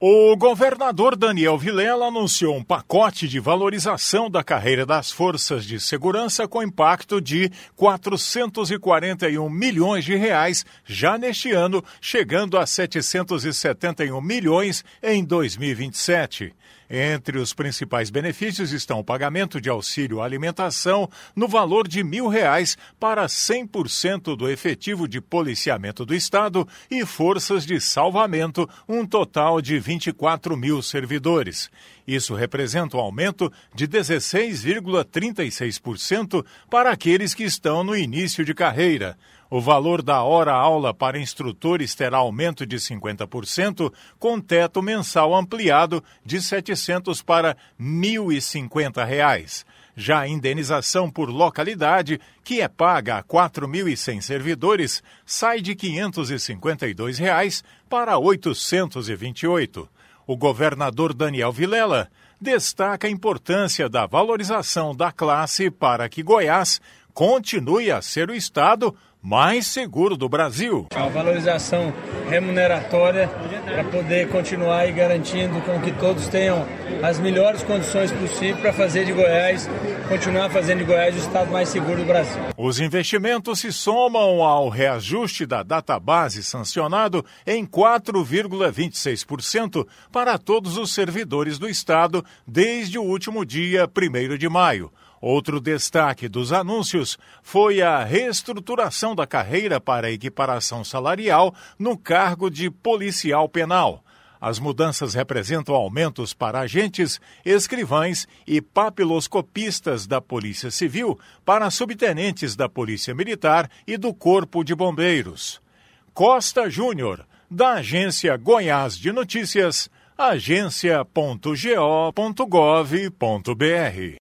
O governador Daniel Vilela anunciou um pacote de valorização da carreira das forças de segurança com impacto de 441 milhões de reais já neste ano, chegando a 771 milhões em 2027. Entre os principais benefícios estão o pagamento de auxílio alimentação no valor de R$1.000 para 100% do efetivo de policiamento do Estado e forças de salvamento, um total de 24 mil servidores. Isso representa um aumento de 16,36% para aqueles que estão no início de carreira. O valor da hora-aula para instrutores terá aumento de 50%, com teto mensal ampliado de R$ 700 para R$ 1.050. Já a indenização por localidade, que é paga a 4.100 servidores, sai de R$ 552 para R$ 828. O governador Daniel Vilela destaca a importância da valorização da classe para que Goiás continue a ser o estado mais seguro do Brasil. A valorização remuneratória para poder continuar aí garantindo com que todos tenham as melhores condições possíveis para fazer de Goiás, continuar fazendo de Goiás o estado mais seguro do Brasil. Os investimentos se somam ao reajuste da database sancionado em 4,26% para todos os servidores do estado desde o último dia 1º de maio. Outro destaque dos anúncios foi a reestruturação da carreira para equiparação salarial no cargo de policial penal. As mudanças representam aumentos para agentes, escrivães e papiloscopistas da Polícia Civil para subtenentes da Polícia Militar e do Corpo de Bombeiros. Costa Júnior, da Agência Goiás de Notícias, agência.go.gov.br.